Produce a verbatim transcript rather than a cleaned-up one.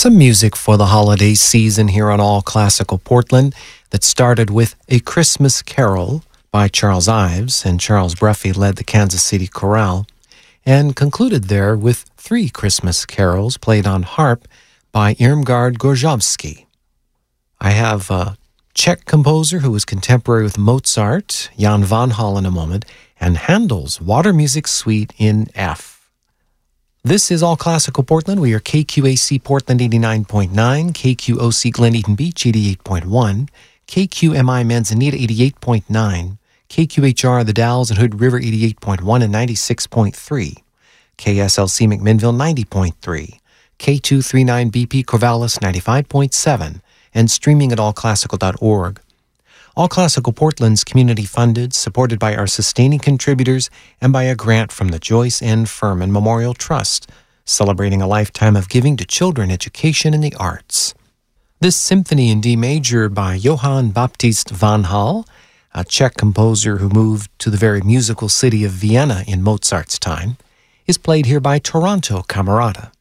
Some music for the holiday season here on All Classical Portland that started with A Christmas Carol by Charles Ives, and Charles Bruffy led the Kansas City Chorale, and concluded there with three Christmas carols played on harp by Irmgard Gorzhowski. I have a Czech composer who was contemporary with Mozart, Jan Vanhal in a moment, and Handel's Water Music Suite in F. This is All Classical Portland. We are K Q A C Portland eighty-nine point nine, K Q O C Glen Eaton Beach eighty-eight point one, K Q M I Manzanita eighty-eight point nine, K Q H R The Dalles and Hood River eighty-eight point one and ninety-six point three, K S L C McMinnville ninety point three, K two thirty-nine B P Corvallis ninety-five point seven, and streaming at all classical dot org. All Classical Portland's community-funded, supported by our sustaining contributors and by a grant from the Joyce N. Furman Memorial Trust, celebrating a lifetime of giving to children education and the arts. This symphony in D major by Johann Baptist Vanhal, a Czech composer who moved to the very musical city of Vienna in Mozart's time, is played here by Toronto Camerata.